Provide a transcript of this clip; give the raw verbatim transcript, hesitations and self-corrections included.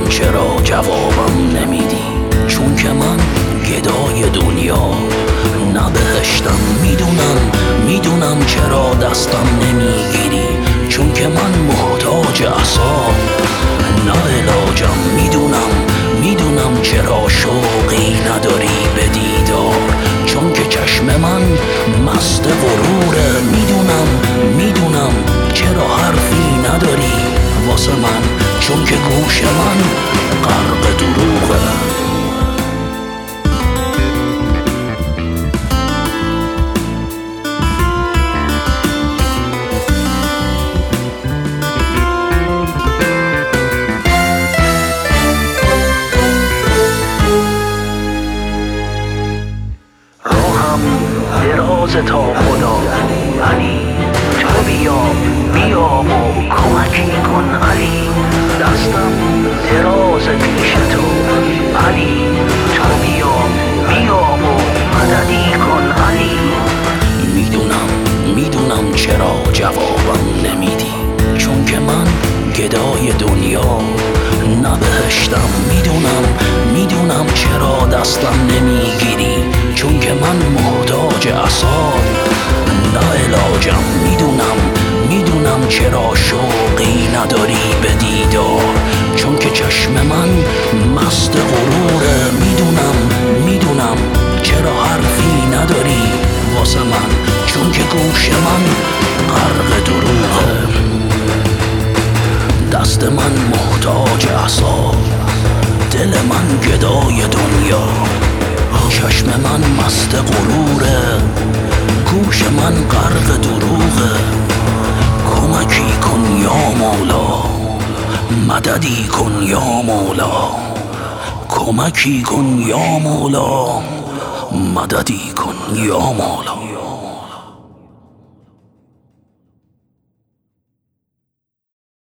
چرا جوابم نمیدی؟ چون که من گدای دنیا نه بهشتم. میدونم میدونم چرا دستم نمیگیری، چون که من محتاج عصا نه علاجم. میدونم میدونم چرا شوقی نداری به دیدار، چون که چشم من مست غروره. میدونم میدونم چرا حرفی نداری واسه من، چون که گوش من غرق دروغه. دراز تا خدا علی، تو بیا بیا و کمکی کن علی. دستم دراز پیش تو علی، تو بیا بیا و مددی کن علی. میدونم میدونم چرا جوابم نمیدی، چون که من گدای دنیا نه بهشتم. میدونم میدونم چرا دستم نمیگیری، چون که من محتاج عصا نه علاجم. میدونم میدونم چرا شوقی نداری به دیدار، چون که چشم من مست غروره. میدونم میدونم چرا حرفی نداری واسه من، چون که گوش من غرق دروغه. دست من محتاج عصا، دل من گدای دنیا، چشم من مست غروره، گوش من غرق دروغه. کمکی کن یا مولا، مددی کن یا مولا. کمکی کن یا مولا، مددی کن یا مولا.